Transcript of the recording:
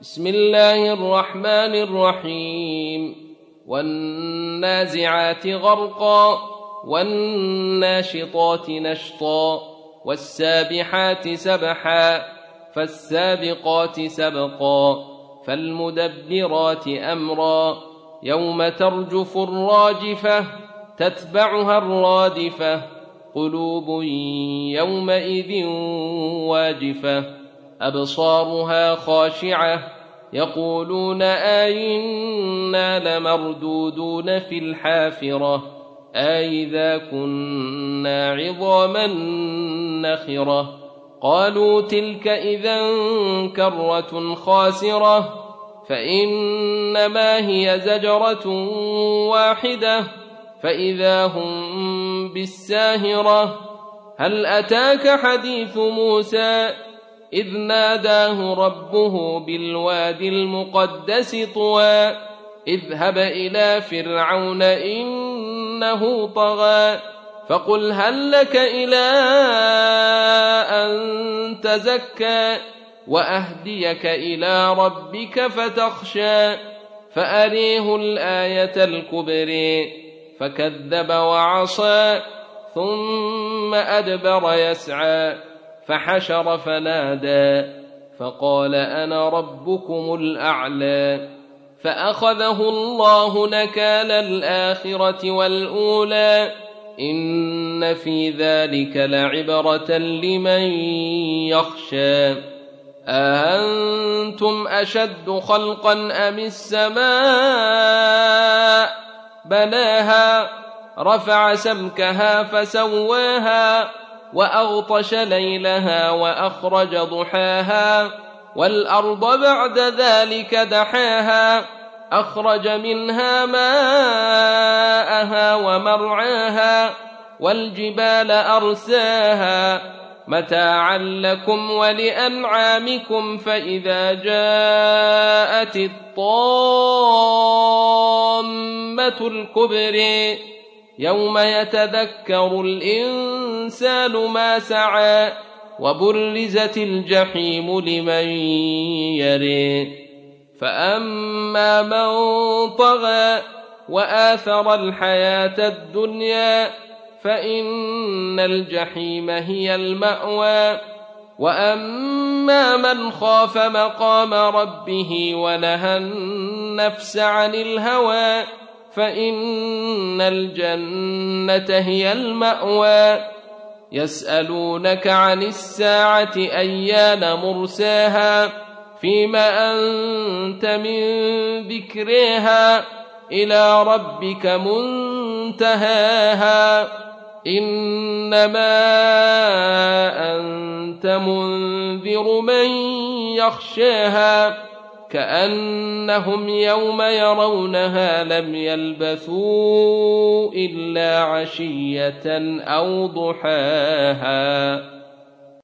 بسم الله الرحمن الرحيم والنازعات غرقا والناشطات نشطا والسابحات سبحا فالسابقات سبقا فالمدبرات أمرا يوم ترجف الراجفة تتبعها الرادفة قلوب يومئذ واجفة أبصارها خاشعة يقولون أئنا لمردودون في الحافرة أئذا كنا عظاما نخرة قالوا تلك إذا كرة خاسرة فإنما هي زجرة واحدة فإذا هم بالساهرة هل أتاك حديث موسى إذ ناداه ربه بالوادي المقدس طوى اذهب إلى فرعون إنه طغى فقل هل لك إلى أن تزكى وأهديك إلى ربك فتخشى فأريه الآية الكبرى فكذب وعصى ثم أدبر يسعى فحشر فنادى فقال أنا ربكم الأعلى فأخذه الله نكال الآخرة والأولى إن في ذلك لعبرة لمن يخشى أأنتم أشد خلقا أم السماء بناها رفع سمكها فسواها وأغطش ليلها وأخرج ضحاها والأرض بعد ذلك دحاها أخرج منها ماءها ومرعاها والجبال أرساها متاعا لكم ولأنعامكم فإذا جاءت الطامة الكبرى يوم يتذكر الإنسان ما سعى وبرزت الجحيم لمن يرى فأما من طغى وآثر الحياة الدنيا فإن الجحيم هي المأوى وأما من خاف مقام ربه ونهى النفس عن الهوى فإن الجنة هي المأوى يسألونك عن الساعة أيان مرساها فيما أنت من ذكرها إلى ربك منتهاها إنما أنت منذر من يخشاها كأنهم يوم يرونها لم يلبثوا إلا عشية أو ضحاها.